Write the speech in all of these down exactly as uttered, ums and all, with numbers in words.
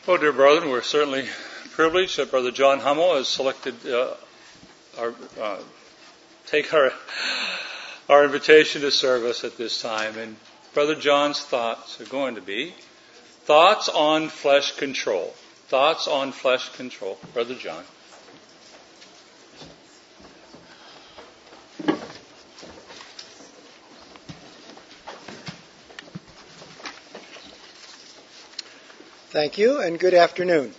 Well, dear brethren, we're certainly privileged that Brother John Hummel has selected uh, our uh, take our our invitation to service at this time. And Brother John's thoughts are going to be thoughts on flesh control. Thoughts on flesh control. Brother John. Thank you, and good afternoon.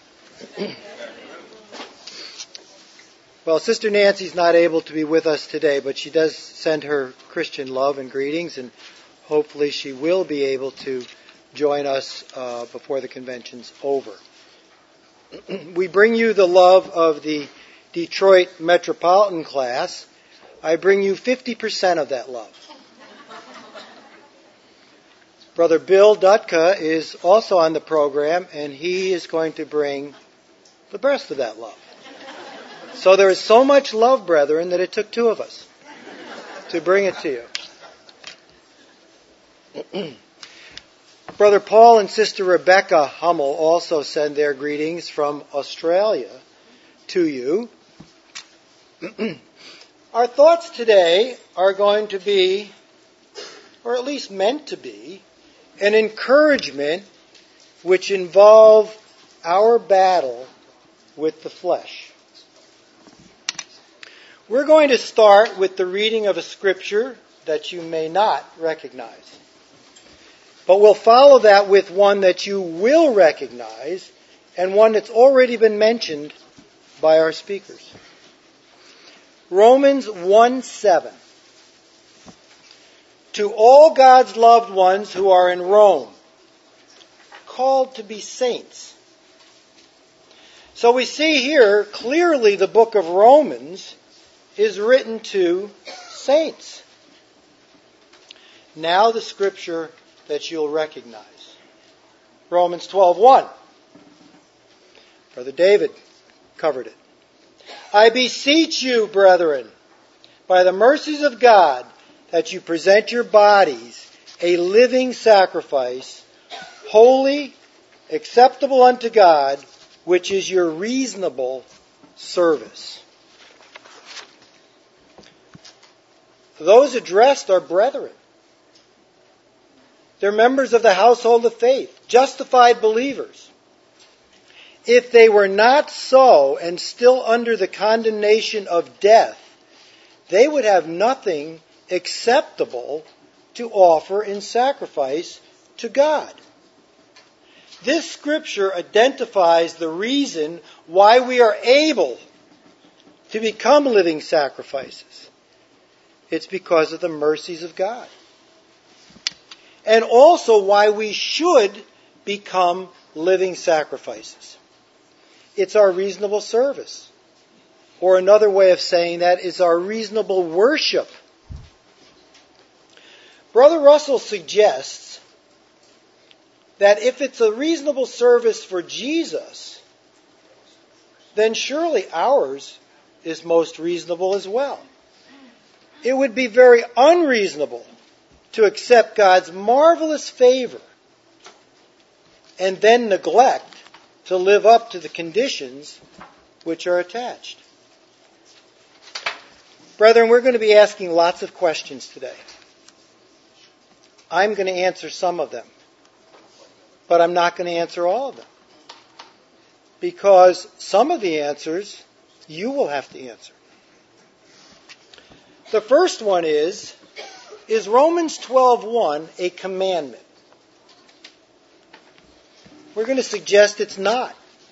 Well, Sister Nancy's not able to be with us today, but she does send her Christian love and greetings, and hopefully she will be able to join us uh, before the convention's over. We bring you the love of the Detroit Metropolitan class. I bring you fifty percent of that love. Brother Bill Dutka is also on the program, and he is going to bring the rest of that love. So there is so much love, brethren, that it took two of us to bring it to you. Brother Paul and Sister Rebecca Hummel also send their greetings from Australia to you. Our thoughts today are going to be, or at least meant to be, an encouragement which involve our battle with the flesh. We're going to start with the reading of a scripture that you may not recognize. But we'll follow that with one that you will recognize and one that's already been mentioned by our speakers. Romans one seven. To all God's loved ones who are in Rome, called to be saints. So we see here clearly the book of Romans is written to saints. Now the scripture that you'll recognize. Romans twelve one. Brother David covered it. I beseech you, brethren, by the mercies of God, that you present your bodies a living sacrifice, holy, acceptable unto God, which is your reasonable service. Those addressed are brethren. They're members of the household of faith, justified believers. If they were not so and still under the condemnation of death, they would have nothing acceptable to offer in sacrifice to God. This scripture identifies the reason why we are able to become living sacrifices. It's because of the mercies of God. And also why we should become living sacrifices. It's our reasonable service. Or another way of saying that is our reasonable worship. Brother Russell suggests that if it's a reasonable service for Jesus, then surely ours is most reasonable as well. It would be very unreasonable to accept God's marvelous favor and then neglect to live up to the conditions which are attached. Brethren, we're going to be asking lots of questions today. I'm going to answer some of them, but I'm not going to answer all of them. Because some of the answers you will have to answer. The first one is, is Romans twelve one a commandment? We're going to suggest it's not.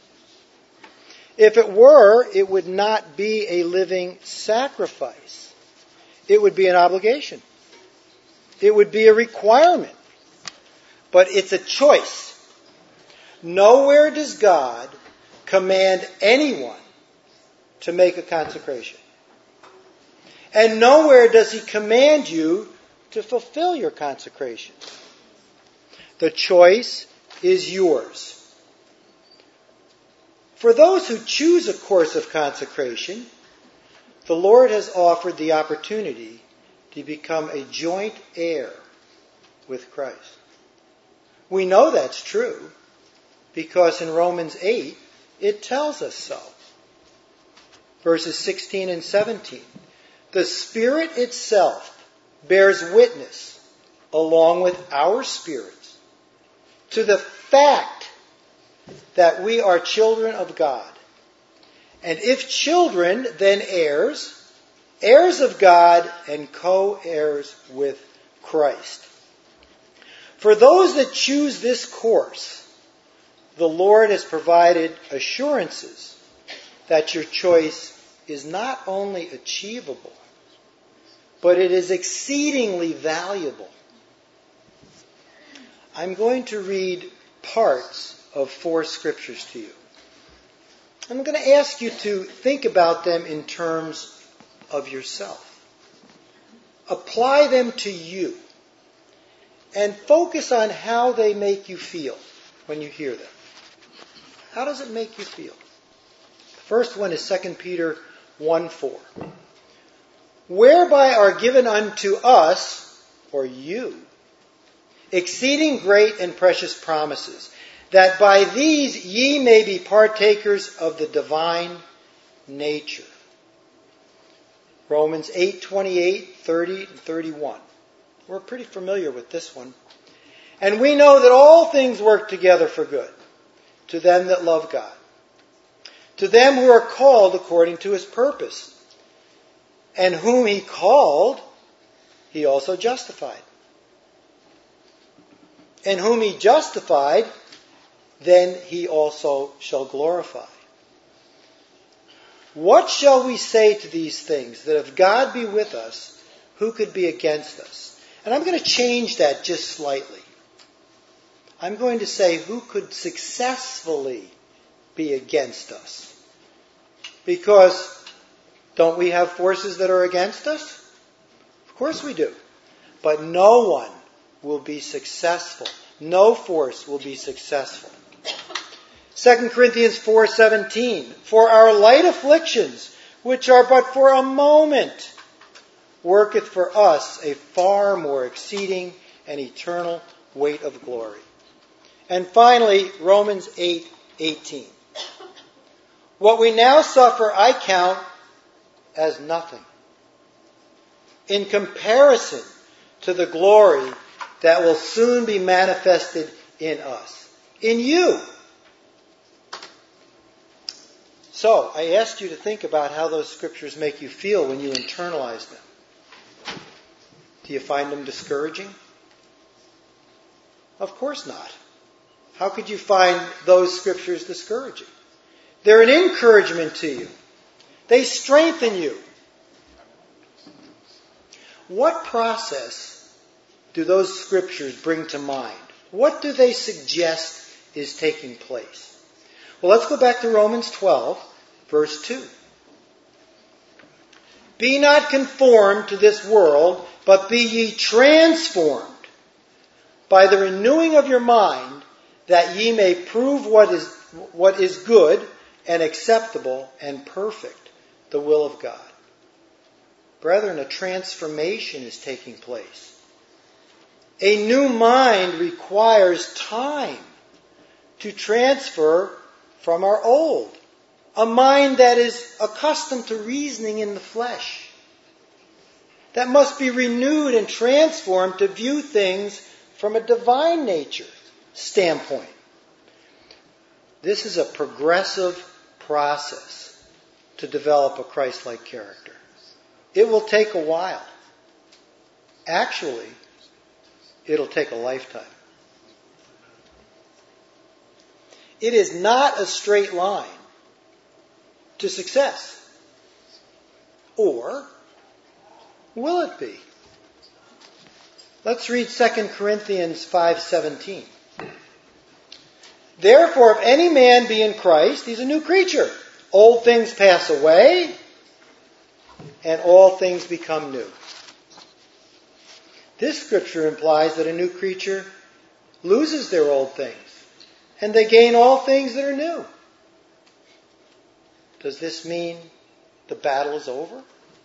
If it were, it would not be a living sacrifice. It would be an obligation. It would be a requirement. But it's a choice. Nowhere does God command anyone to make a consecration. And nowhere does He command you to fulfill your consecration. The choice is yours. For those who choose a course of consecration, the Lord has offered the opportunity to become a joint heir with Christ. We know that's true because in Romans eight, it tells us so. Verses sixteen and seventeen. The Spirit itself bears witness, along with our spirits, to the fact that we are children of God. And if children, then heirs, heirs of God and co-heirs with Christ. For those that choose this course, the Lord has provided assurances that your choice is not only achievable, but it is exceedingly valuable. I'm going to read parts of four scriptures to you. I'm going to ask you to think about them in terms of yourself. Apply them to you. And focus on how they make you feel when you hear them. How does it make you feel? The first one is Second Peter one four. Whereby are given unto us, or you, exceeding great and precious promises, that by these ye may be partakers of the divine nature. Romans eight twenty-eight, thirty, and thirty-one. We're pretty familiar with this one. And we know that all things work together for good, to them that love God, to them who are called according to His purpose. And whom He called, He also justified. And whom He justified, then He also shall glorify. What shall we say to these things? That if God be with us, who could be against us? And I'm going to change that just slightly. I'm going to say, who could successfully be against us? Because don't we have forces that are against us? Of course we do. But no one will be successful. No force will be successful. Second Corinthians four seventeen. For our light afflictions, which are but for a moment, worketh for us a far more exceeding and eternal weight of glory. And finally, Romans eight eighteen. What we now suffer I count as nothing in comparison to the glory that will soon be manifested in us, in you. So, I asked you to think about how those scriptures make you feel when you internalize them. Do you find them discouraging? Of course not. How could you find those scriptures discouraging? They're an encouragement to you. They strengthen you. What process do those scriptures bring to mind? What do they suggest is taking place? Well, let's go back to Romans twelve, verse two. Be not conformed to this world, but be ye transformed by the renewing of your mind, that ye may prove what is what is good and acceptable and perfect, the will of God. Brethren, a transformation is taking place. A new mind requires time to transfer from our old. A mind that is accustomed to reasoning in the flesh. That must be renewed and transformed to view things from a divine nature standpoint. This is a progressive process to develop a Christ-like character. It will take a while. Actually, it'll take a lifetime. It is not a straight line to success. Or will it be? Let's read Second Corinthians five seventeen. Therefore, if any man be in Christ, he's a new creature. Old things pass away, and all things become new. This scripture implies that a new creature loses their old things, and they gain all things that are new. Does this mean the battle is over?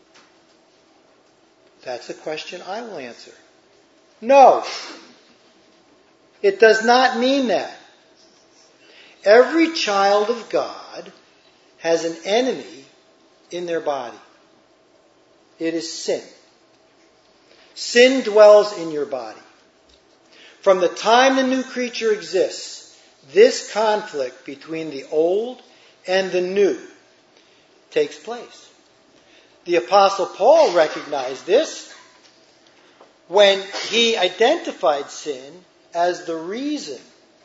That's a question I will answer. No. It does not mean that. Every child of God has an enemy in their body. It is sin. Sin dwells in your body. From the time the new creature exists, this conflict between the old and the new takes place. The Apostle Paul recognized this when he identified sin as the reason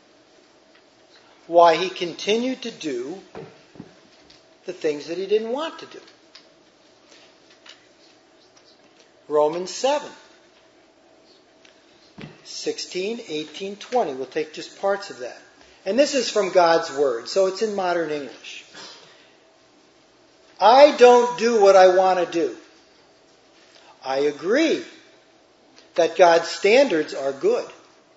why he continued to do the things that he didn't want to do. Romans seven, sixteen, eighteen, twenty. We'll take just parts of that. And this is from God's Word, so it's in modern English. I don't do what I want to do. I agree that God's standards are good.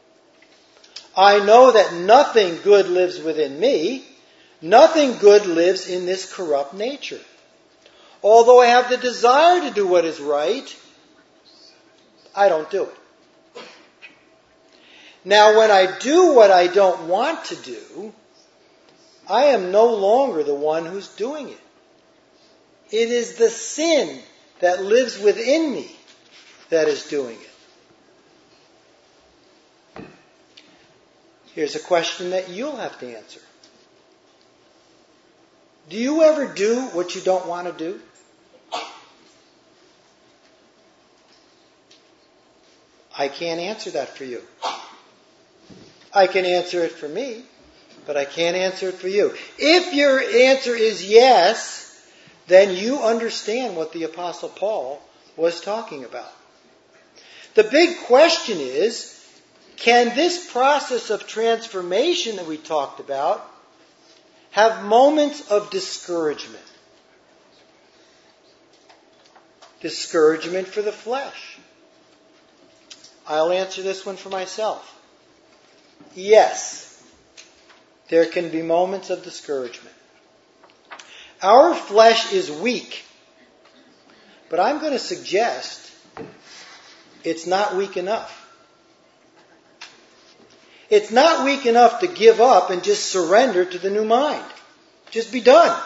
I know that nothing good lives within me. Nothing good lives in this corrupt nature. Although I have the desire to do what is right, I don't do it. Now, when I do what I don't want to do, I am no longer the one who's doing it. It is the sin that lives within me that is doing it. Here's a question that you'll have to answer. Do you ever do what you don't want to do? I can't answer that for you. I can answer it for me, but I can't answer it for you. If your answer is yes, then you understand what the Apostle Paul was talking about. The big question is, can this process of transformation that we talked about have moments of discouragement? Discouragement for the flesh. I'll answer this one for myself. Yes, there can be moments of discouragement. Our flesh is weak, but I'm going to suggest it's not weak enough. It's not weak enough to give up and just surrender to the new mind. Just be done.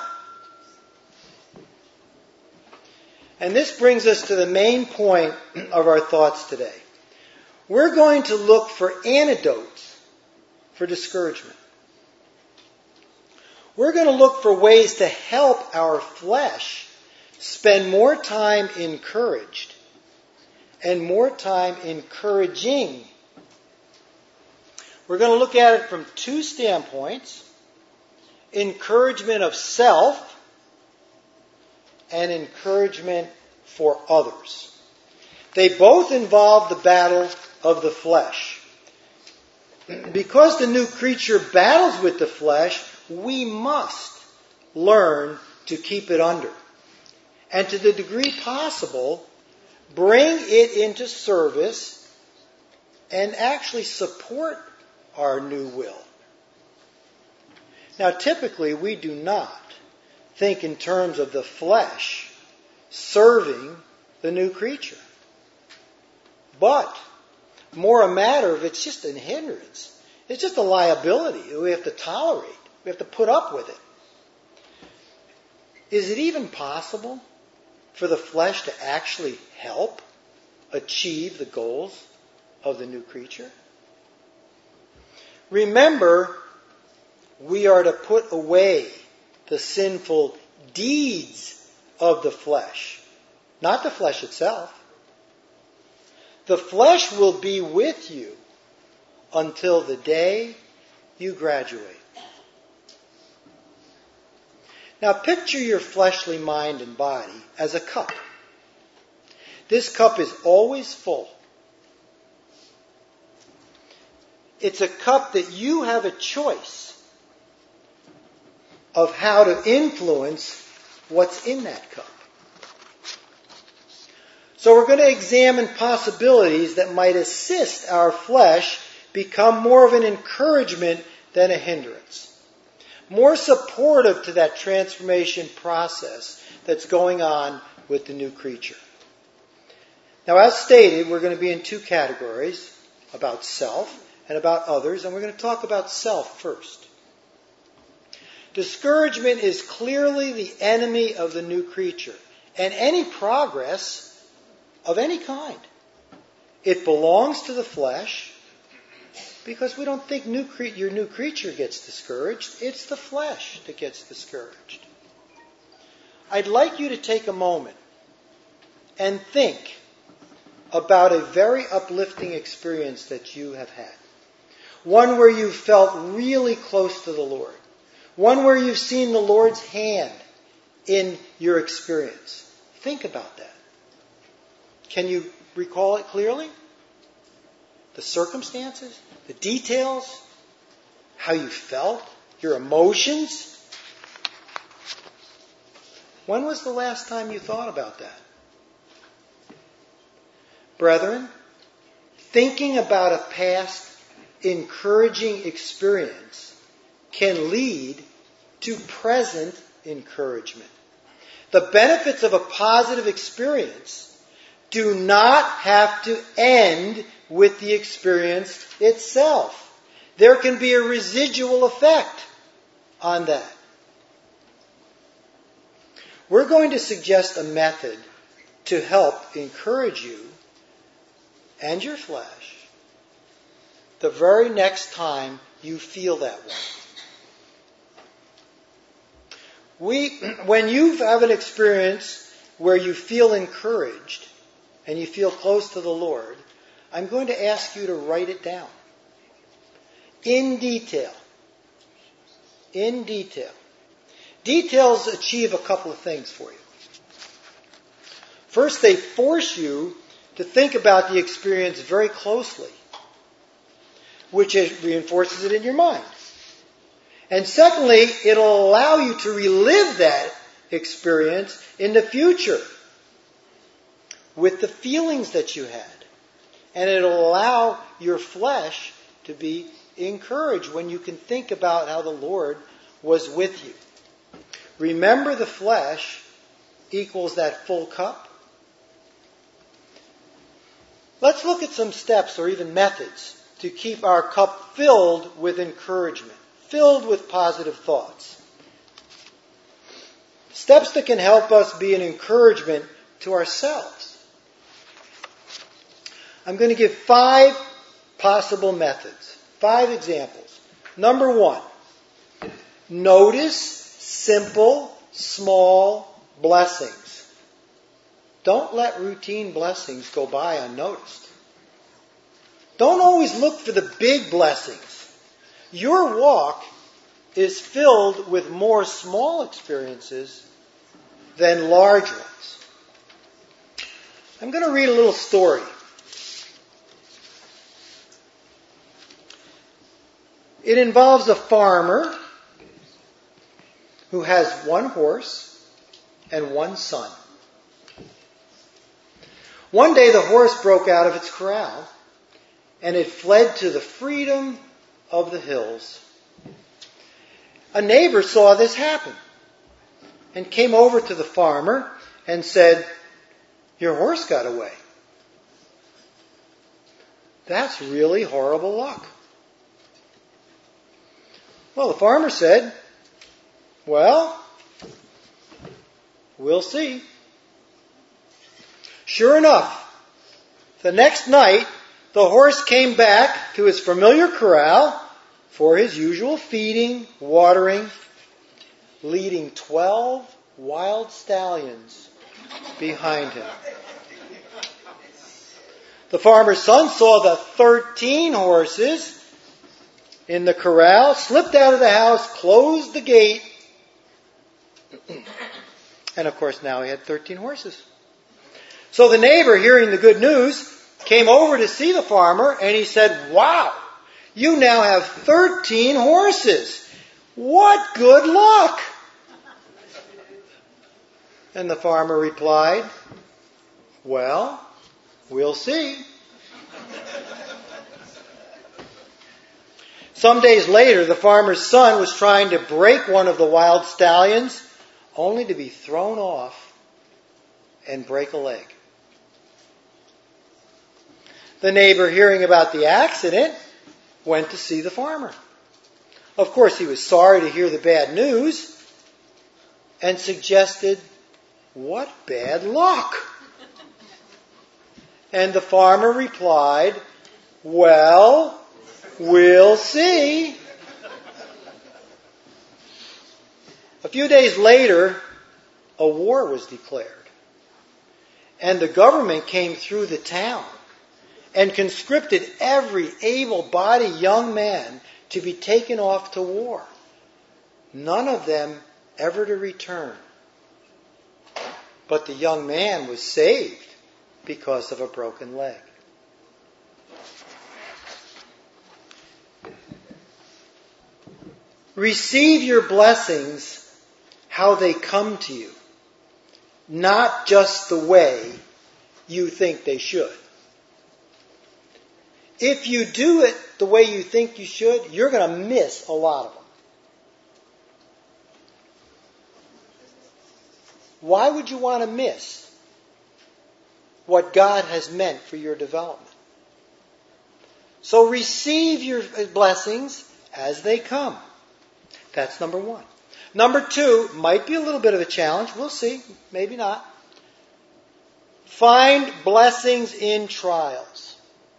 And this brings us to the main point of our thoughts today. We're going to look for antidotes for discouragement. We're going to look for ways to help our flesh spend more time encouraged and more time encouraging. We're going to look at it from two standpoints: encouragement of self and encouragement for others. They both involve the battle of the flesh. Because the new creature battles with the flesh, we must learn to keep it under. And to the degree possible, bring it into service and actually support our new will. Now, typically, we do not think in terms of the flesh serving the new creature. But more a matter of it's just a hindrance. It's just a liability we have to tolerate. We have to put up with it. Is it even possible for the flesh to actually help achieve the goals of the new creature? Remember, we are to put away the sinful deeds of the flesh, not the flesh itself. The flesh will be with you until the day you graduate. Now picture your fleshly mind and body as a cup. This cup is always full. It's a cup that you have a choice of how to influence what's in that cup. So we're going to examine possibilities that might assist our flesh become more of an encouragement than a hindrance. More supportive to that transformation process that's going on with the new creature. Now, as stated, we're going to be in two categories, about self and about others, and we're going to talk about self first. Discouragement is clearly the enemy of the new creature and any progress of any kind. It belongs to the flesh because we don't think new cre- your new creature gets discouraged. It's the flesh that gets discouraged. I'd like you to take a moment and think about a very uplifting experience that you have had. One where you felt really close to the Lord. One where you've seen the Lord's hand in your experience. Think about that. Can you recall it clearly? The circumstances, the details, how you felt, your emotions. When was the last time you thought about that? Brethren, thinking about a past encouraging experience can lead to present encouragement. The benefits of a positive experience do not have to end with the experience itself. There can be a residual effect on that. We're going to suggest a method to help encourage you and your flesh the very next time you feel that way. We, when you have an experience where you feel encouraged and you feel close to the Lord, I'm going to ask you to write it down. In detail. In detail. Details achieve a couple of things for you. First, they force you to think about the experience very closely, which reinforces it in your mind. And secondly, it'll allow you to relive that experience in the future with the feelings that you had. And it'll allow your flesh to be encouraged when you can think about how the Lord was with you. Remember, the flesh equals that full cup. Let's look at some steps or even methods to keep our cup filled with encouragement, filled with positive thoughts. Steps that can help us be an encouragement to ourselves. I'm going to give five possible methods, five examples. Number one, notice simple, small blessings. Don't let routine blessings go by unnoticed. Don't always look for the big blessings. Your walk is filled with more small experiences than large ones. I'm going to read a little story. It involves a farmer who has one horse and one son. One day the horse broke out of its corral and it fled to the freedom of the hills. A neighbor saw this happen and came over to the farmer and said, "Your horse got away." "That's really horrible luck." Well, the farmer said, "Well, we'll see." Sure enough, the next night, the horse came back to his familiar corral for his usual feeding, watering, leading twelve wild stallions behind him. The farmer's son saw the thirteen horses in the corral, slipped out of the house, closed the gate, and of course now he had thirteen horses. So the neighbor, hearing the good news, came over to see the farmer, and he said, "Wow, you now have thirteen horses. What good luck!" And the farmer replied, "Well, we'll see." Some days later, the farmer's son was trying to break one of the wild stallions, only to be thrown off and break a leg. The neighbor, hearing about the accident, went to see the farmer. Of course, he was sorry to hear the bad news and suggested, "What bad luck?" And the farmer replied, "Well, we'll see." A few days later, a war was declared. And the government came through the town and conscripted every able-bodied young man to be taken off to war. None of them ever to return. But the young man was saved because of a broken leg. Receive your blessings how they come to you, not just the way you think they should. If you do it the way you think you should, you're going to miss a lot of them. Why would you want to miss what God has meant for your development? So receive your blessings as they come. That's number one. Number two, might be a little bit of a challenge. We'll see. Maybe not. Find blessings in trials.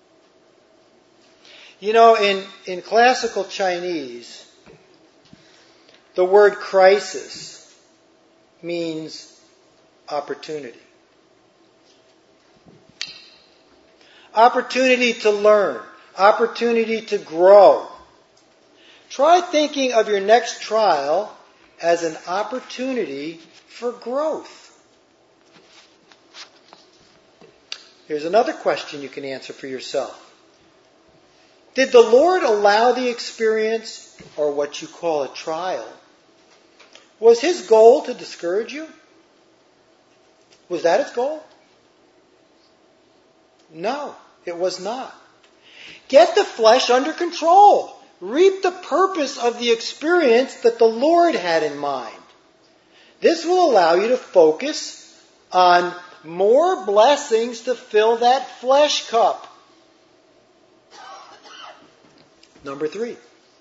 You know, in, in classical Chinese, the word crisis means opportunity. Opportunity to learn. Opportunity to grow. Try thinking of your next trial as an opportunity for growth. Here's another question you can answer for yourself. Did the Lord allow the experience, or what you call a trial? Was His goal to discourage you? Was that His goal? No, it was not. Get the flesh under control. Reap the purpose of the experience that the Lord had in mind. This will allow you to focus on more blessings to fill that flesh cup. Number three.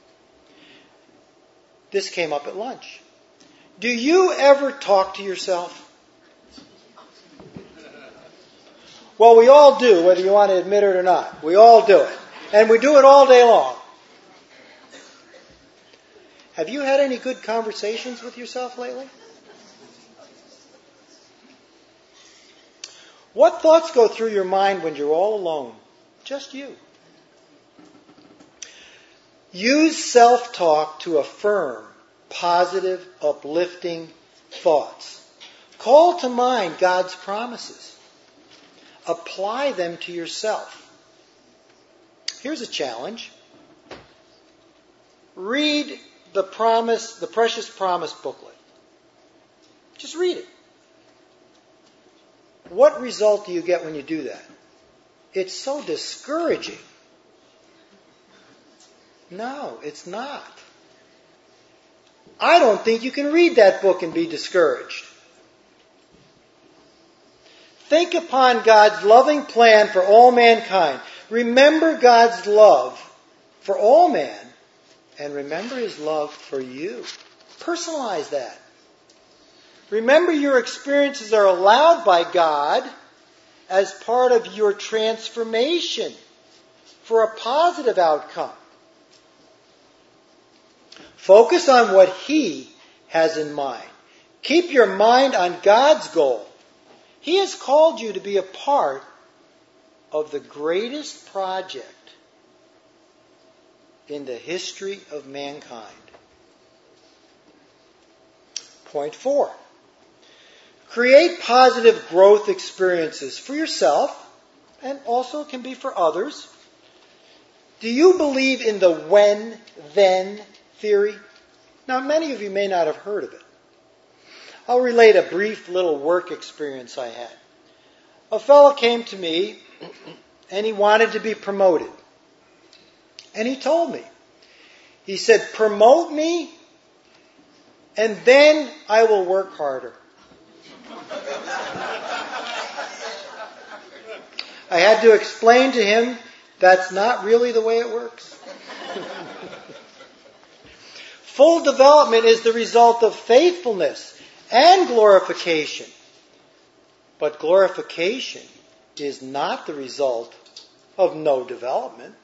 This came up at lunch. Do you ever talk to yourself? Well, we all do, whether you want to admit it or not. We all do it. And we do it all day long. Have you had any good conversations with yourself lately? What thoughts go through your mind when you're all alone? Just you. Use self-talk to affirm positive, uplifting thoughts. Call to mind God's promises. Apply them to yourself. Here's a challenge. Read the promise, the Precious Promise booklet. Just read it. What result do you get when you do that? It's so discouraging. No, it's not. I don't think you can read that book and be discouraged. Think upon God's loving plan for all mankind. Remember God's love for all man. And remember His love for you. Personalize that. Remember your experiences are allowed by God as part of your transformation for a positive outcome. Focus on what He has in mind. Keep your mind on God's goal. He has called you to be a part of the greatest project in the history of mankind. Point four. Create positive growth experiences for yourself, and also it can be for others. Do you believe in the when-then theory? Now, many of you may not have heard of it. I'll relate a brief little work experience I had. A fellow came to me, and he wanted to be promoted. And he told me, he said, promote me, and then I will work harder. I had to explain to him that's not really the way it works. Full development is the result of faithfulness and glorification. But glorification is not the result of no development.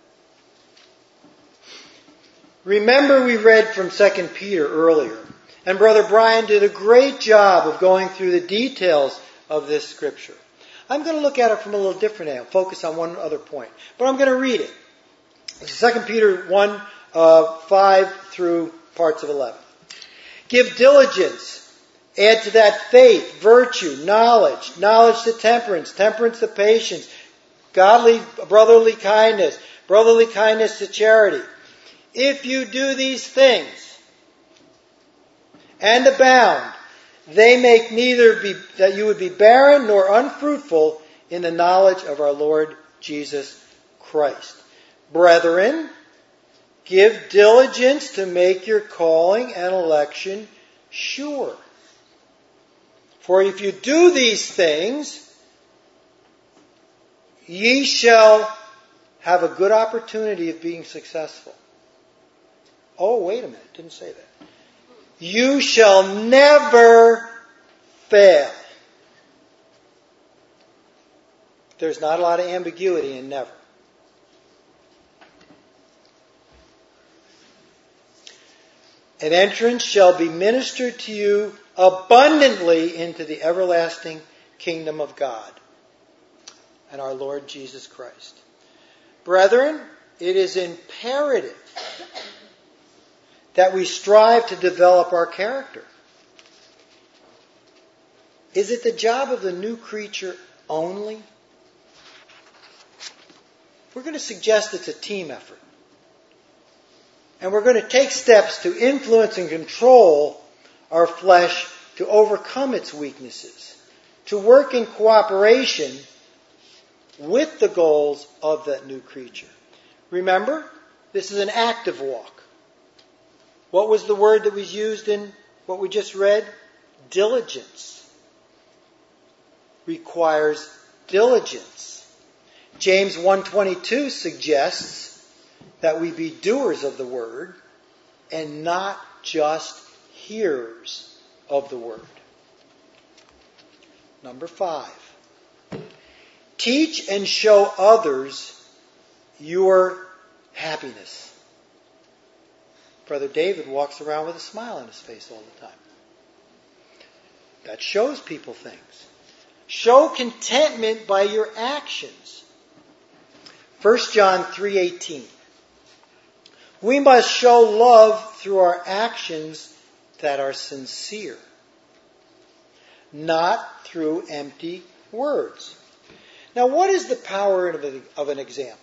Remember, we read from Second Peter earlier, and Brother Brian did a great job of going through the details of this scripture. I'm going to look at it from a little different angle, focus on one other point, but I'm going to read it. Second Peter one, uh, five through parts of eleven. Give diligence, add to that faith, virtue, knowledge, knowledge to temperance, temperance to patience, godly brotherly kindness, brotherly kindness to charity. If you do these things and abound, they make neither be, that you would be barren nor unfruitful in the knowledge of our Lord Jesus Christ. Brethren, give diligence to make your calling and election sure. For if you do these things, ye shall have a good opportunity of being successful. Oh, wait a minute, didn't say that. You shall never fail. There's not a lot of ambiguity in never. An entrance shall be ministered to you abundantly into the everlasting kingdom of God and our Lord Jesus Christ. Brethren, it is imperative that we strive to develop our character. Is it the job of the new creature only? We're going to suggest it's a team effort. And we're going to take steps to influence and control our flesh to overcome its weaknesses, to work in cooperation with the goals of that new creature. Remember, this is an active walk. What was the word that was used in what we just read? Diligence. Requires diligence. James one twenty-two suggests that we be doers of the word and not just hearers of the word. Number five. Teach and show others your happiness. Brother David walks around with a smile on his face all the time. That shows people things. Show contentment by your actions. First John three eighteen. We must show love through our actions that are sincere, not through empty words. Now, what is the power of an example?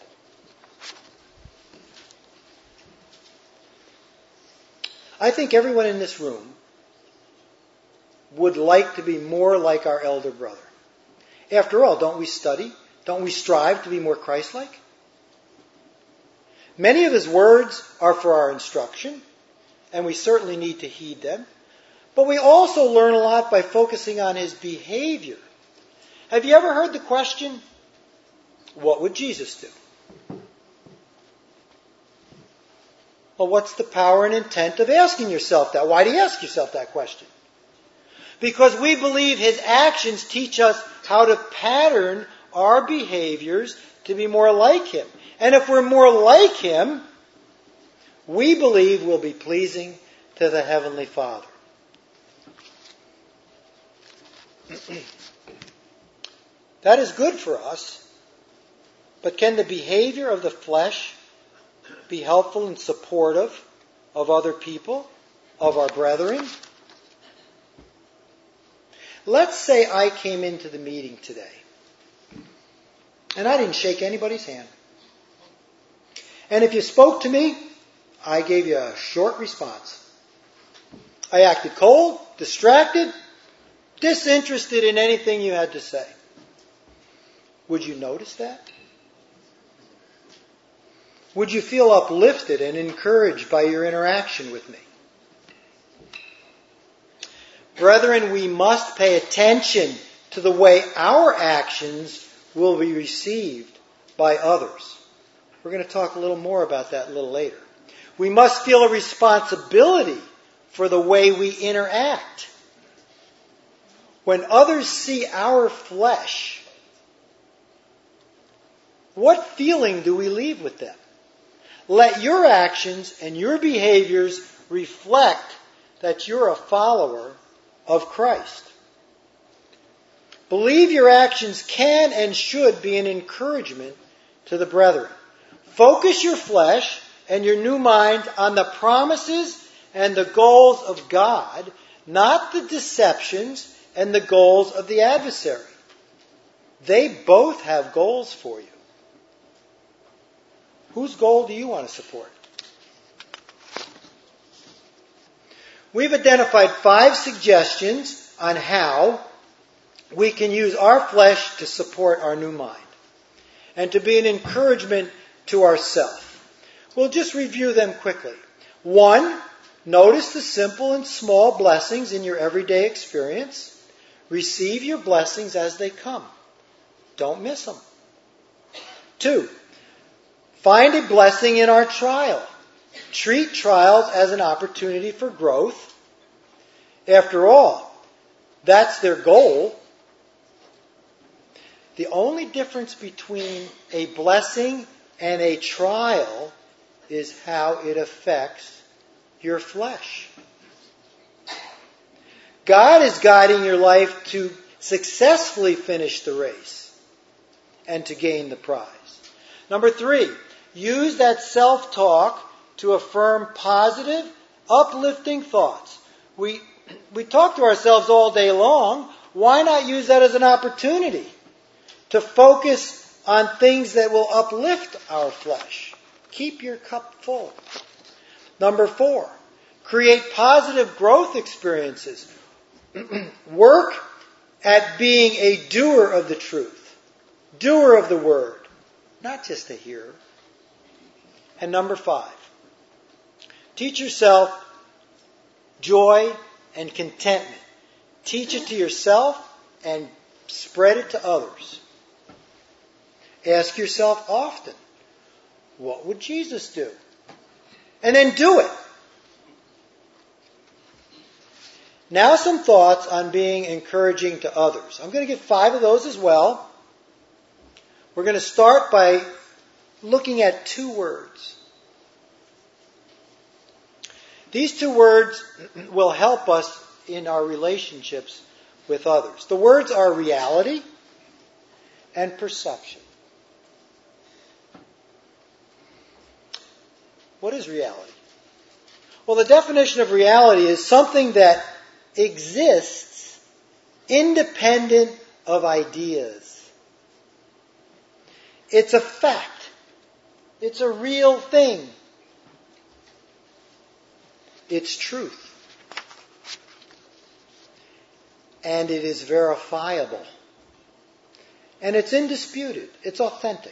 I think everyone in this room would like to be more like our elder brother. After all, don't we study? Don't we strive to be more Christ-like? Many of his words are for our instruction, and we certainly need to heed them. But we also learn a lot by focusing on his behavior. Have you ever heard the question, what would Jesus do? Well, what's the power and intent of asking yourself that? Why do you ask yourself that question? Because we believe his actions teach us how to pattern our behaviors to be more like him. And if we're more like him, we believe we'll be pleasing to the Heavenly Father. That is good for us. But can the behavior of the flesh be helpful and supportive of other people, of our brethren? Let's say I came into the meeting today and I didn't shake anybody's hand. And if you spoke to me, I gave you a short response. I acted cold, distracted, disinterested in anything you had to say. Would you notice that? Would you feel uplifted and encouraged by your interaction with me? Brethren, we must pay attention to the way our actions will be received by others. We're going to talk a little more about that a little later. We must feel a responsibility for the way we interact. When others see our flesh, what feeling do we leave with them? Let your actions and your behaviors reflect that you're a follower of Christ. Believe your actions can and should be an encouragement to the brethren. Focus your flesh and your new mind on the promises and the goals of God, not the deceptions and the goals of the adversary. They both have goals for you. Whose goal do you want to support? We've identified five suggestions on how we can use our flesh to support our new mind and to be an encouragement to ourselves. We'll just review them quickly. One, notice the simple and small blessings in your everyday experience. Receive your blessings as they come. Don't miss them. Two, find a blessing in our trial. Treat trials as an opportunity for growth. After all, that's their goal. The only difference between a blessing and a trial is how it affects your flesh. God is guiding your life to successfully finish the race and to gain the prize. Number three, use that self-talk to affirm positive, uplifting thoughts. We, we talk to ourselves all day long. Why not use that as an opportunity to focus on things that will uplift our flesh? Keep your cup full. Number four, create positive growth experiences. Work at being a doer of the truth, doer of the word, not just a hearer. And number five, teach yourself joy and contentment. Teach it to yourself and spread it to others. Ask yourself often, what would Jesus do? And then do it. Now some thoughts on being encouraging to others. I'm going to give five of those as well. We're going to start by looking at two words. These two words will help us in our relationships with others. The words are reality and perception. What is reality? Well, the definition of reality is something that exists independent of ideas. It's a fact. It's a real thing. It's truth. And it is verifiable. And it's indisputed. It's authentic.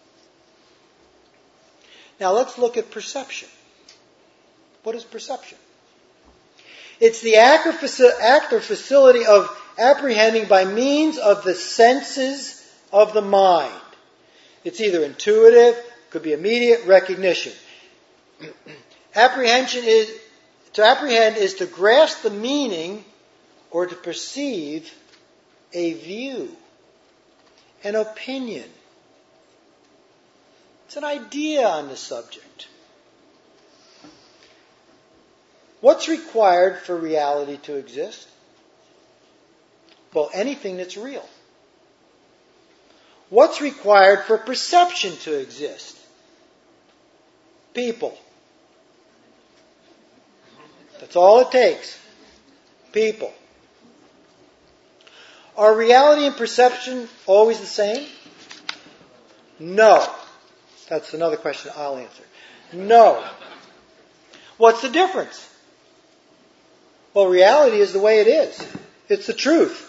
Now let's look at perception. What is perception? It's the act or, faci- act or facility of apprehending by means of the senses of the mind. It's either intuitive, could be immediate recognition. Apprehension is to apprehend is to grasp the meaning or to perceive a view, an opinion. It's an idea on the subject. What's required for reality to exist? Well, anything that's real. What's required for perception to exist? People. That's all it takes. People. Are reality and perception always the same? No. That's another question I'll answer. No. What's the difference? Well, reality is the way it is. It's the truth.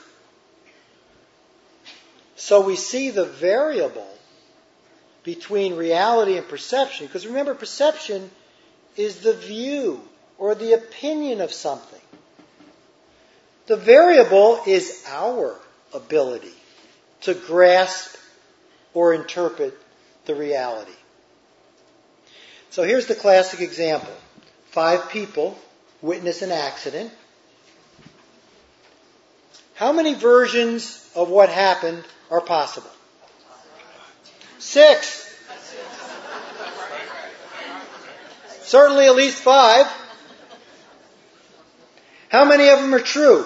So we see the variable between reality and perception. Because remember, perception is the view or the opinion of something. The variable is our ability to grasp or interpret the reality. So here's the classic example. Five people witness an accident. How many versions of what happened are possible? Six. Certainly at least five. How many of them are true?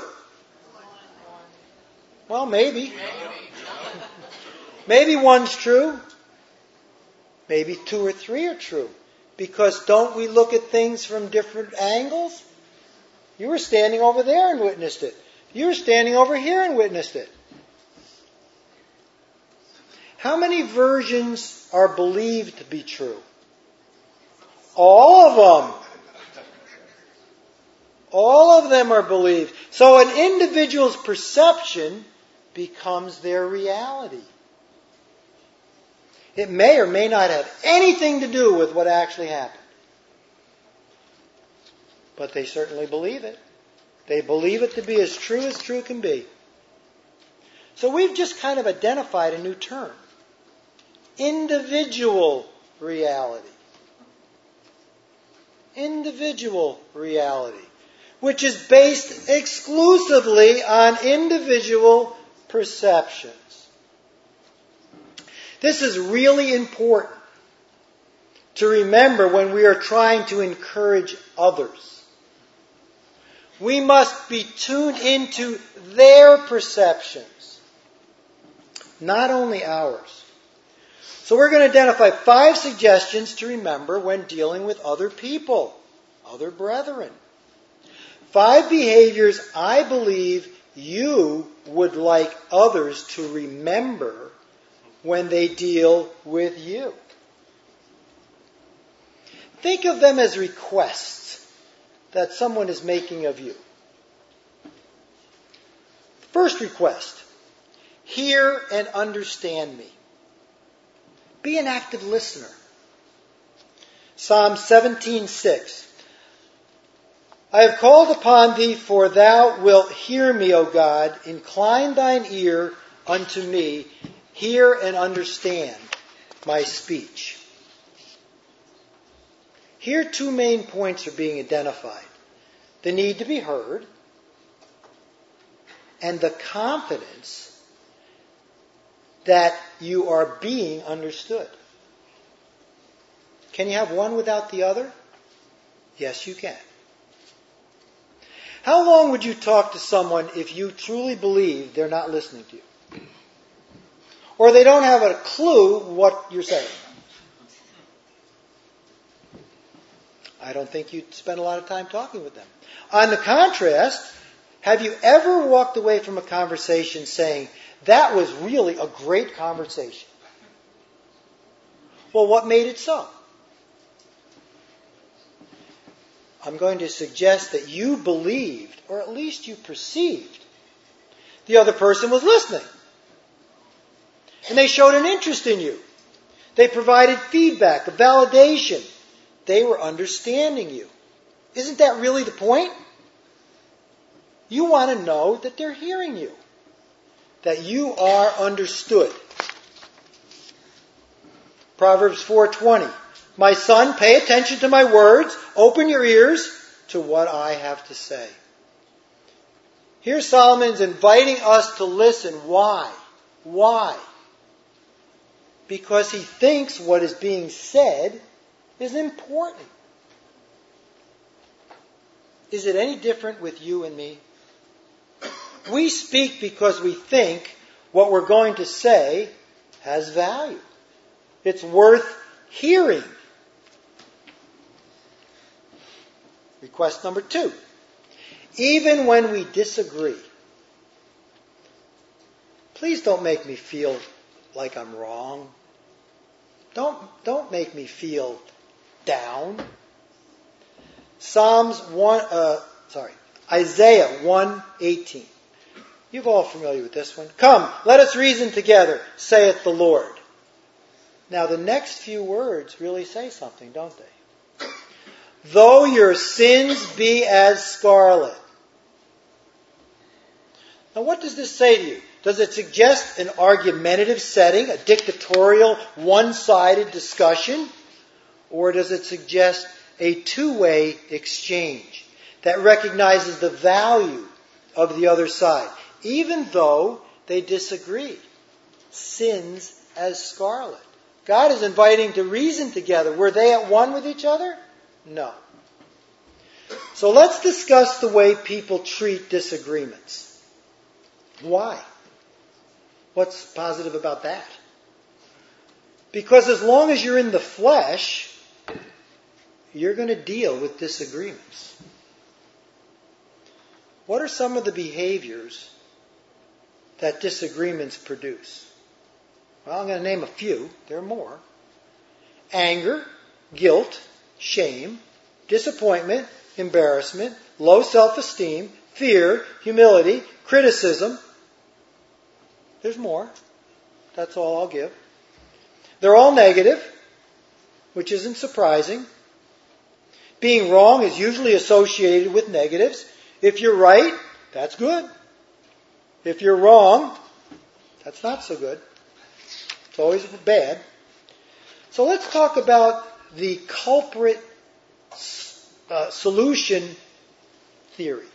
Well, maybe. Maybe one's true. Maybe two or three are true. Because don't we look at things from different angles? You were standing over there and witnessed it. You were standing over here and witnessed it. How many versions are believed to be true? All of them. All of them are believed. So an individual's perception becomes their reality. It may or may not have anything to do with what actually happened. But they certainly believe it. They believe it to be as true as true can be. So we've just kind of identified a new term. Individual reality. Individual reality. Which is based exclusively on individual perceptions. This is really important to remember when we are trying to encourage others. We must be tuned into their perceptions, not only ours. So we're going to identify five suggestions to remember when dealing with other people, other brethren. Five behaviors I believe you would like others to remember when they deal with you. Think of them as requests that someone is making of you. First request, hear and understand me. Be an active listener. Psalm seventeen six. I have called upon thee, for thou wilt hear me, O God. Incline thine ear unto me. Hear and understand my speech. Here two main points are being identified. The need to be heard and the confidence that you are being understood. Can you have one without the other? Yes, you can. How long would you talk to someone if you truly believe they're not listening to you? Or they don't have a clue what you're saying? I don't think you'd spend a lot of time talking with them. On the contrast, have you ever walked away from a conversation saying, that was really a great conversation? Well, what made it so? I'm going to suggest that you believed, or at least you perceived, the other person was listening. And they showed an interest in you. They provided feedback, a validation. They were understanding you. Isn't that really the point? You want to know that they're hearing you. That you are understood. Proverbs four twenty. My son, pay attention to my words. Open your ears to what I have to say. Here Solomon's inviting us to listen. Why? Why? Because he thinks what is being said is important. Is it any different with you and me? We speak because we think what we're going to say has value. It's worth hearing. Request number two. Even when we disagree, please don't make me feel like I'm wrong. Don't, don't make me feel down. Psalms one, uh, sorry, Isaiah one eighteen. You're all familiar with this one. Come, let us reason together, saith the Lord. Now the next few words really say something, don't they? Though your sins be as scarlet. Now what does this say to you? Does it suggest an argumentative setting, a dictatorial, one-sided discussion? Or does it suggest a two-way exchange that recognizes the value of the other side, even though they disagree? Sins as scarlet. God is inviting to reason together. Were they at one with each other? No. So let's discuss the way people treat disagreements. Why? What's positive about that? Because as long as you're in the flesh, you're going to deal with disagreements. What are some of the behaviors that disagreements produce? Well, I'm going to name a few. There are more. Anger, guilt, shame, disappointment, embarrassment, low self-esteem, fear, humility, criticism. There's more. That's all I'll give. They're all negative, which isn't surprising. Being wrong is usually associated with negatives. If you're right, that's good. If you're wrong, that's not so good. It's always bad. So let's talk about the culprit uh, solution theory.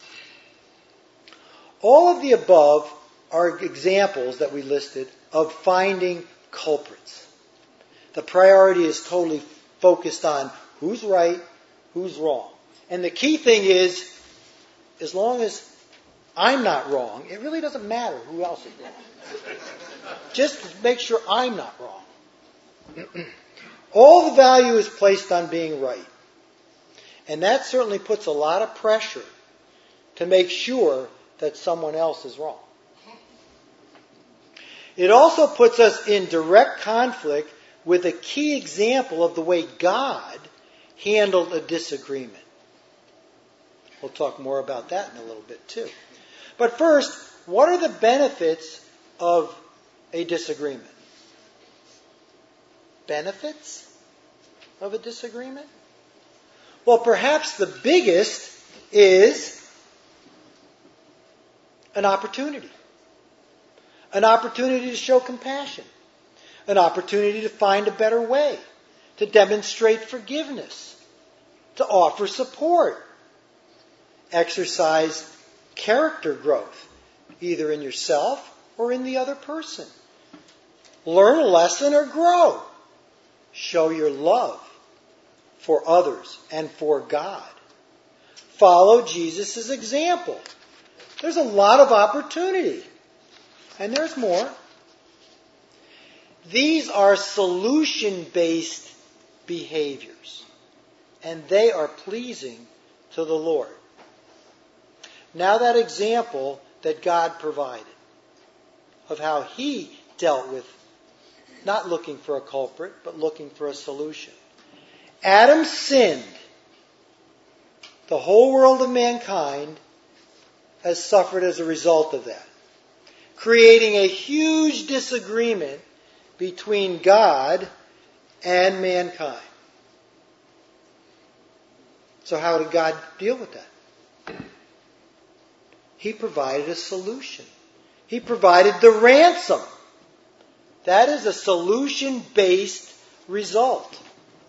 All of the above are examples that we listed of finding culprits. The priority is totally focused on who's right, who's wrong. And the key thing is, as long as I'm not wrong, it really doesn't matter who else is wrong. Just make sure I'm not wrong. All the value is placed on being right. And that certainly puts a lot of pressure to make sure that someone else is wrong. It also puts us in direct conflict with a key example of the way God handled a disagreement. We'll talk more about that in a little bit too. But first, what are the benefits of a disagreement? Benefits of a disagreement? Well, perhaps the biggest is an opportunity. An opportunity to show compassion. An opportunity to find a better way. To demonstrate forgiveness. To offer support. Exercise character growth, either in yourself or in the other person. Learn a lesson or grow. Show your love for others and for God. Follow Jesus' example. There's a lot of opportunity. And there's more. These are solution-based behaviors. And they are pleasing to the Lord. Now that example that God provided of how He dealt with not looking for a culprit, but looking for a solution. Adam sinned. The whole world of mankind has suffered as a result of that, creating a huge disagreement between God and mankind. So how did God deal with that? He provided a solution. He provided the ransom. That is a solution-based result.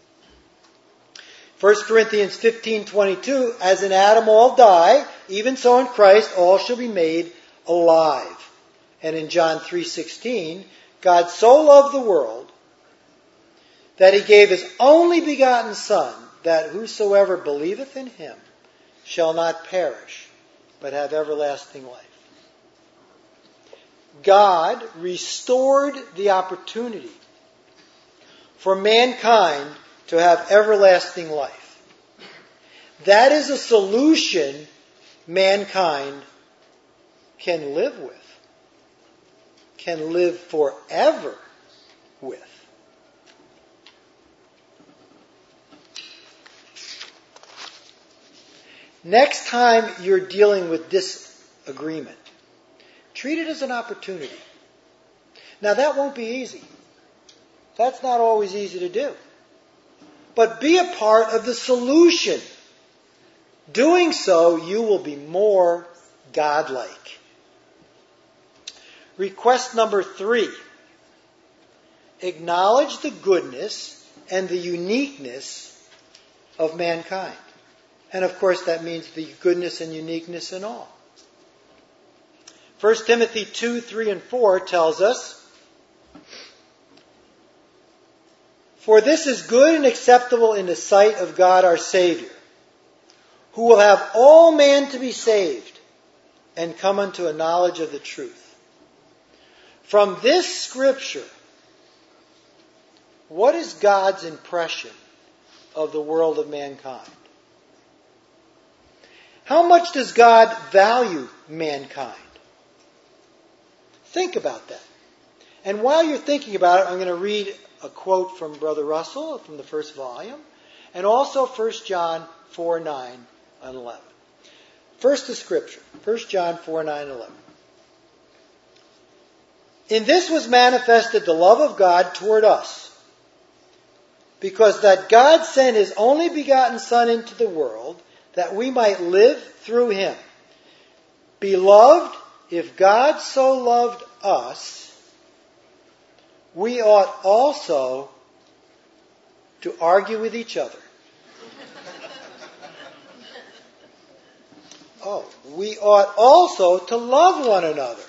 First Corinthians fifteen twenty-two, as in Adam all die, even so in Christ all shall be made alive. And in John three sixteen, God so loved the world that He gave His only begotten Son, that whosoever believeth in Him shall not perish, but have everlasting life. God restored the opportunity for mankind to have everlasting life. That is a solution mankind can live with, can live forever with. Next time you're dealing with disagreement, treat it as an opportunity. Now that won't be easy. That's not always easy to do. But be a part of the solution. Doing so, you will be more godlike. Request number three. Acknowledge the goodness and the uniqueness of mankind. And of course that means the goodness and uniqueness in all. First Timothy two, three, and four tells us, "For this is good and acceptable in the sight of God our Savior, who will have all men to be saved and come unto a knowledge of the truth." From this scripture, what is God's impression of the world of mankind? How much does God value mankind? Think about that. And while you're thinking about it, I'm going to read a quote from Brother Russell from the first volume, and also First John four, nine, and eleven. First the scripture, First John four, nine, and eleven. "In this was manifested the love of God toward us, because that God sent His only begotten Son into the world, that we might live through Him. Beloved, if God so loved us, we ought also to argue with each other." Oh, we ought also to love one another.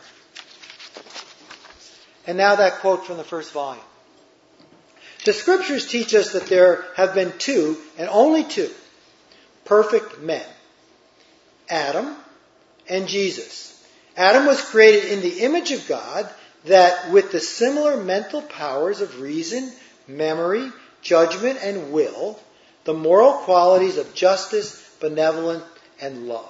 And now that quote from the first volume. The scriptures teach us that there have been two, and only two, perfect men. Adam and Jesus. Adam was created in the image of God, that with the similar mental powers of reason, memory, judgment, and will, the moral qualities of justice, benevolence, and love.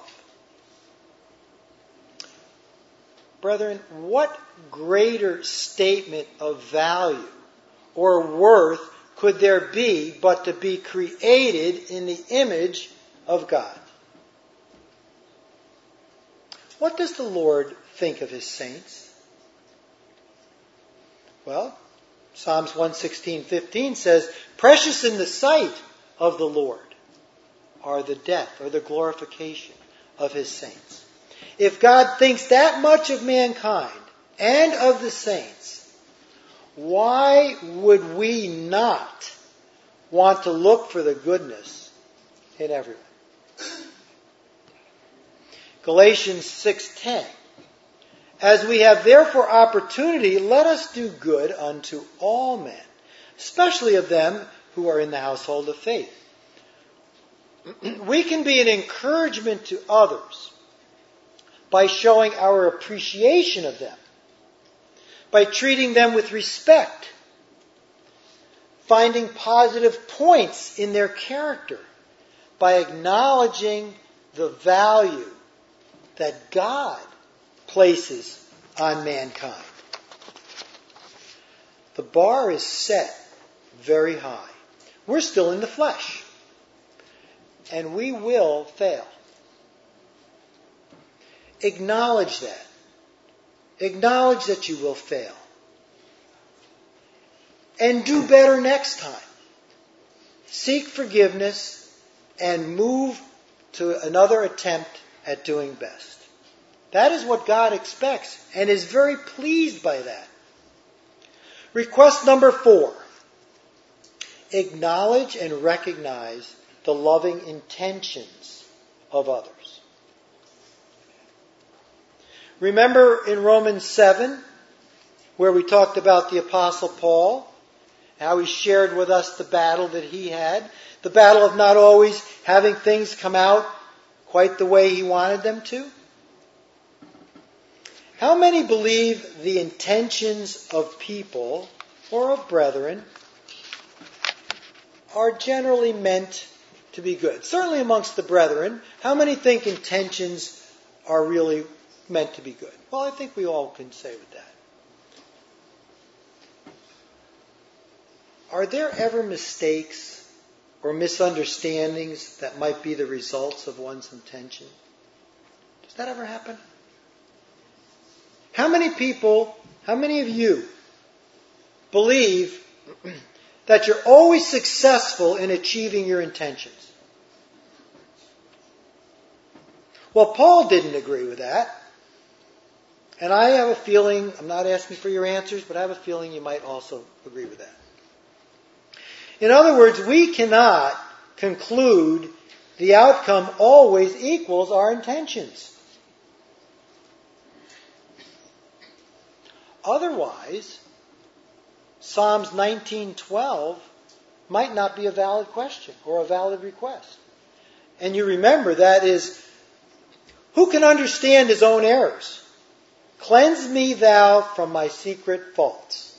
Brethren, what greater statement of value or worth could there be but to be created in the image of God? What does the Lord think of His saints? Well, Psalms one sixteen, fifteen says, "Precious in the sight of the Lord are the death," or the glorification of His saints. If God thinks that much of mankind and of the saints, why would we not want to look for the goodness in everyone? Galatians six ten. "As we have therefore opportunity, let us do good unto all men, especially of them who are in the household of faith." We can be an encouragement to others by showing our appreciation of them, by treating them with respect, finding positive points in their character, by acknowledging the value that God places on mankind. The bar is set very high. We're still in the flesh, and we will fail. Acknowledge that. Acknowledge that you will fail. And do better next time. Seek forgiveness and move to another attempt at doing best. That is what God expects and is very pleased by that. Request number four. Acknowledge and recognize the loving intentions of others. Remember in Romans seven, where we talked about the Apostle Paul, how he shared with us the battle that he had, the battle of not always having things come out quite the way he wanted them to? How many believe the intentions of people or of brethren are generally meant to be good? Certainly amongst the brethren, how many think intentions are really meant to be good? Well, I think we all can say with that. Are there ever mistakes or misunderstandings that might be the results of one's intention? Does that ever happen? How many people, how many of you believe that you're always successful in achieving your intentions? Well, Paul didn't agree with that. And I have a feeling, I'm not asking for your answers, but I have a feeling you might also agree with that. In other words, we cannot conclude the outcome always equals our intentions. Otherwise, Psalms nineteen twelve might not be a valid question or a valid request. And you remember that is, who can understand his own errors? Cleanse me thou from my secret faults.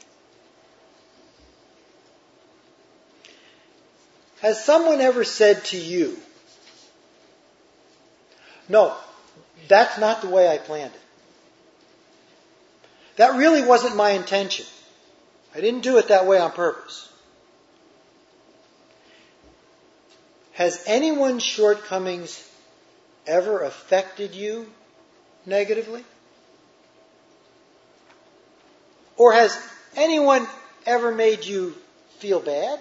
Has someone ever said to you, no, that's not the way I planned it. That really wasn't my intention. I didn't do it that way on purpose. Has anyone's shortcomings ever affected you negatively? Or has anyone ever made you feel bad?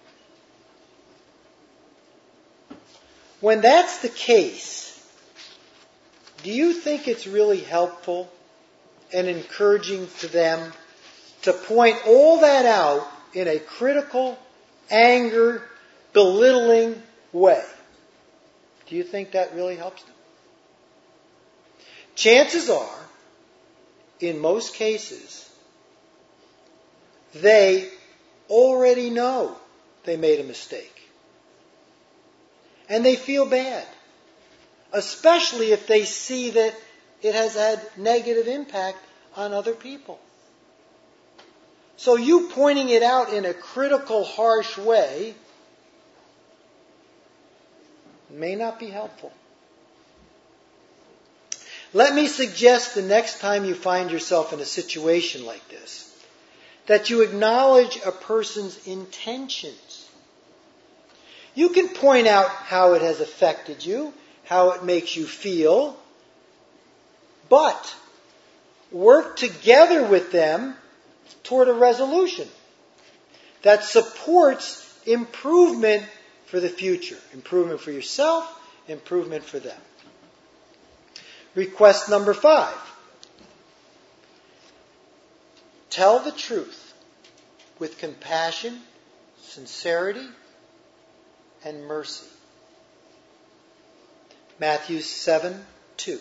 When that's the case, do you think it's really helpful and encouraging to them to point all that out in a critical, anger, belittling way? Do you think that really helps them? Chances are, in most cases, they already know they made a mistake. And they feel bad. Especially if they see that it has had negative impact on other people. So you pointing it out in a critical, harsh way may not be helpful. Let me suggest the next time you find yourself in a situation like this, that you acknowledge a person's intentions. You can point out how it has affected you, how it makes you feel, but work together with them toward a resolution that supports improvement for the future. Improvement for yourself, improvement for them. Request number five. Tell the truth with compassion, sincerity, and mercy. Matthew seven two.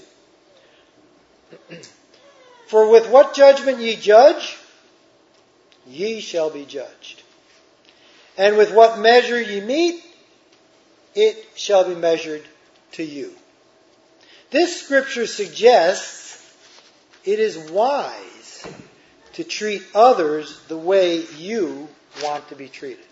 For with what judgment ye judge, ye shall be judged. And with what measure ye meet, it shall be measured to you. This scripture suggests it is wise to treat others the way you want to be treated.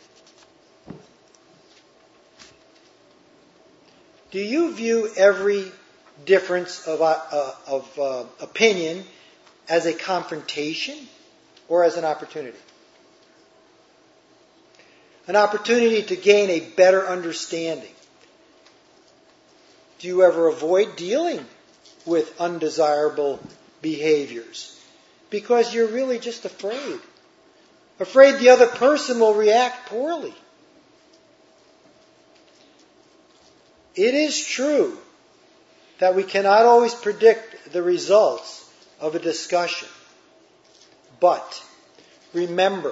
Do you view every difference of, uh, of uh, opinion as a confrontation or as an opportunity? An opportunity to gain a better understanding. Do you ever avoid dealing with undesirable behaviors because you're really just afraid? Afraid the other person will react poorly. It is true that we cannot always predict the results of a discussion. But remember,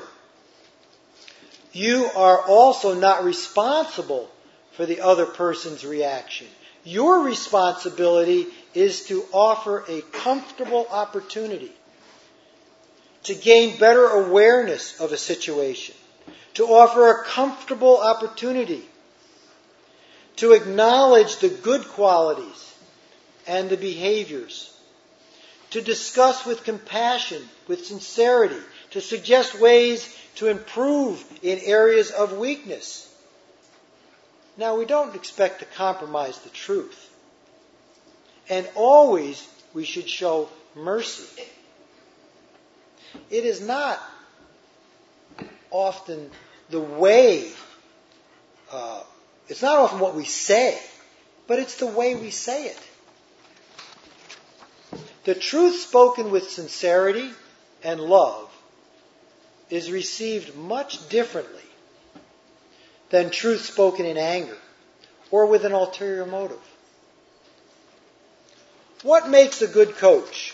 you are also not responsible for the other person's reaction. Your responsibility is to offer a comfortable opportunity to gain better awareness of a situation, to offer a comfortable opportunity to acknowledge the good qualities and the behaviors, to discuss with compassion, with sincerity, to suggest ways to improve in areas of weakness. Now, we don't expect to compromise the truth. And always we should show mercy. It is not often the way, uh, it's not often what we say, but it's the way we say it. The truth spoken with sincerity and love is received much differently than truth spoken in anger or with an ulterior motive. What makes a good coach?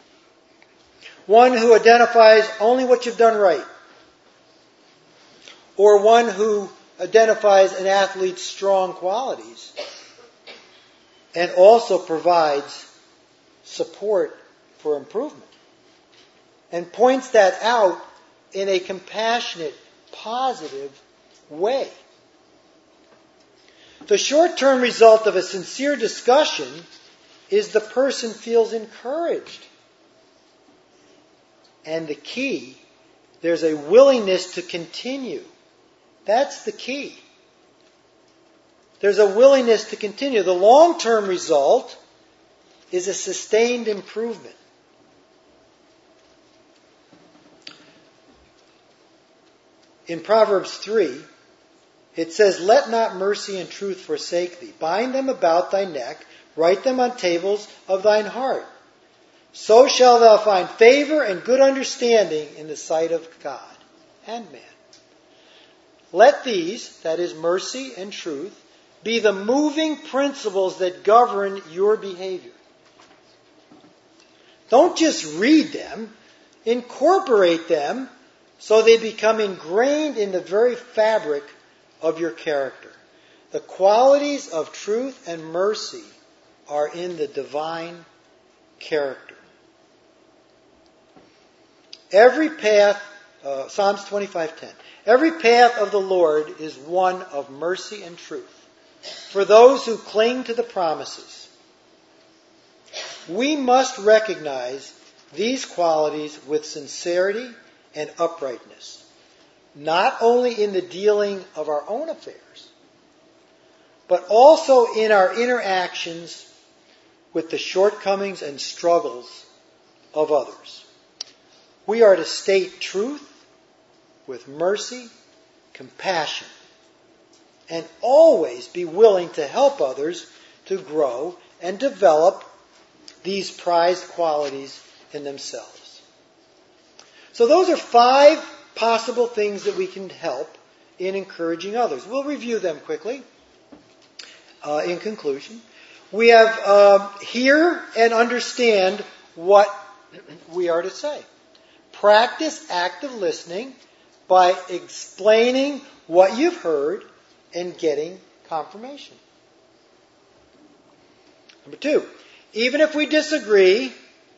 One who identifies only what you've done right, or one who identifies an athlete's strong qualities and also provides support for improvement and points that out in a compassionate, positive way. The short-term result of a sincere discussion is the person feels encouraged. And the key, there's a willingness to continue. That's the key. There's a willingness to continue. The long-term result is a sustained improvement. In Proverbs three, it says, "Let not mercy and truth forsake thee. Bind them about thy neck. Write them on tables of thine heart. So shalt thou find favor and good understanding in the sight of God and man." Let these, that is mercy and truth, be the moving principles that govern your behavior. Don't just read them. Incorporate them so they become ingrained in the very fabric of your character. The qualities of truth and mercy are in the divine character. Every path, uh, Psalms twenty-five ten, every path of the Lord is one of mercy and truth for those who cling to the promises. We must recognize these qualities with sincerity and uprightness, not only in the dealing of our own affairs, but also in our interactions with the shortcomings and struggles of others. We are to state truth with mercy, compassion, and always be willing to help others to grow and develop these prized qualities in themselves. So those are five possible things that we can help in encouraging others. We'll review them quickly. Uh, in conclusion, we have uh, hear and understand what we are to say. Practice active listening by explaining what you've heard and getting confirmation. Number two, even if we disagree,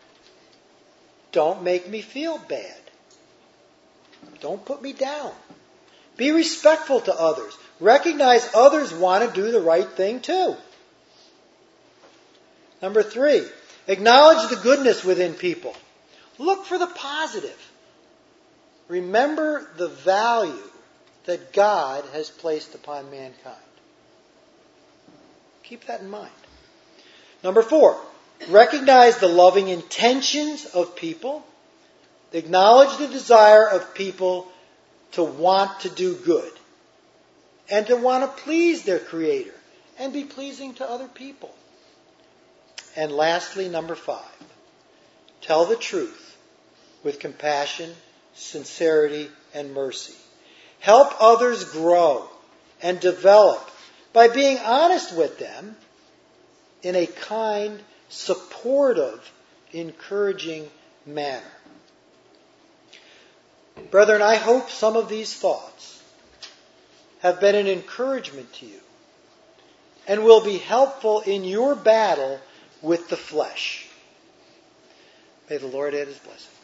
don't make me feel bad. Don't put me down. Be respectful to others. Recognize others want to do the right thing too. Number three, acknowledge the goodness within people. Look for the positive. Remember the value that God has placed upon mankind. Keep that in mind. Number four, recognize the loving intentions of people. Acknowledge the desire of people to want to do good and to want to please their Creator and be pleasing to other people. And lastly, number five, tell the truth with compassion, sincerity, and mercy. Help others grow and develop by being honest with them in a kind, supportive, encouraging manner. Brethren, I hope some of these thoughts have been an encouragement to you and will be helpful in your battle with the flesh. May the Lord add His blessing.